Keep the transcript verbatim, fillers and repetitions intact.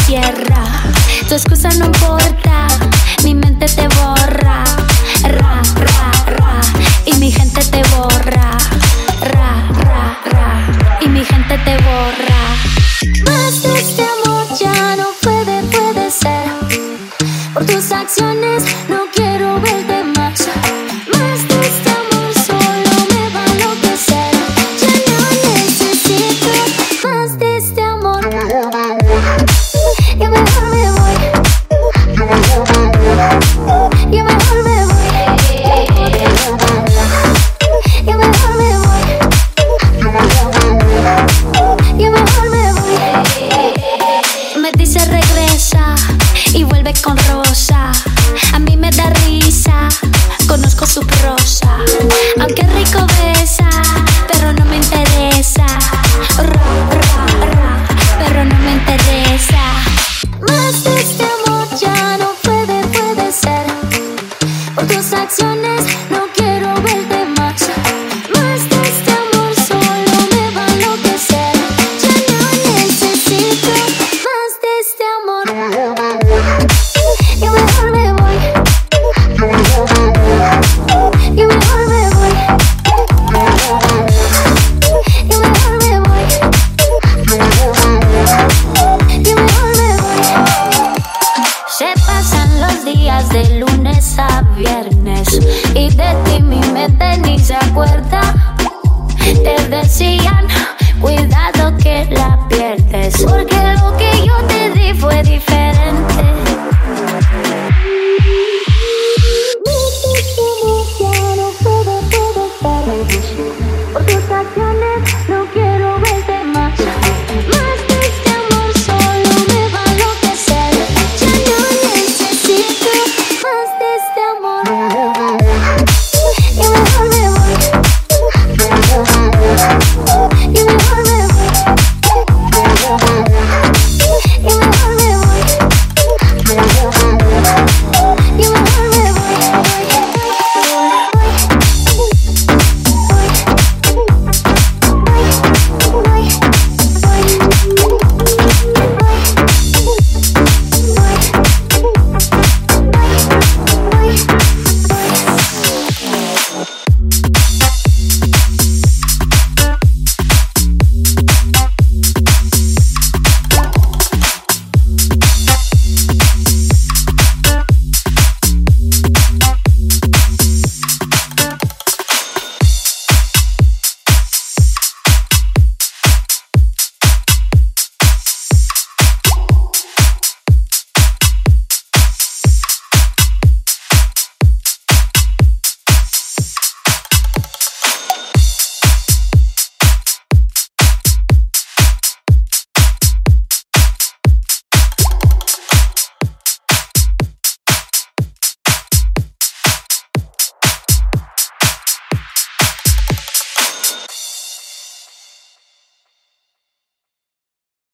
cierra. Tu excusa no importa, mi mente te borra. Ra, ra, ra, y mi gente te borra. Ra, ra, ra, y mi gente te borra. Más de este amor ya no puede, puede ser. Por tus acciones no quiero verte más. Más de este amor solo me va a enloquecer. Ya no necesito más de este amor. Yo mejor me voy. Yo mejor me voy. Yo mejor me voy. Yo mejor me voy. Yo mejor me voy. Me dice regresa y vuelve con rosa. A mí me da risa, conozco su prosa. Aunque rico besa, pero no me interesa. Ra, ra, ra, pero no me interesa. Más de este amor ya no puede, puede ser. Por tus acciones no quiero verte más. Más de este amor solo me va a enloquecer. Ya no necesito más de este amor. Yo mejor me voy. Yo mejor me voy. Yo mejor me voy. Yo mejor me voy. Se pasan los días de lunes a viernes y de ti mi mente ni se acuerda. Te decían, cuidado que la pierdes. Porque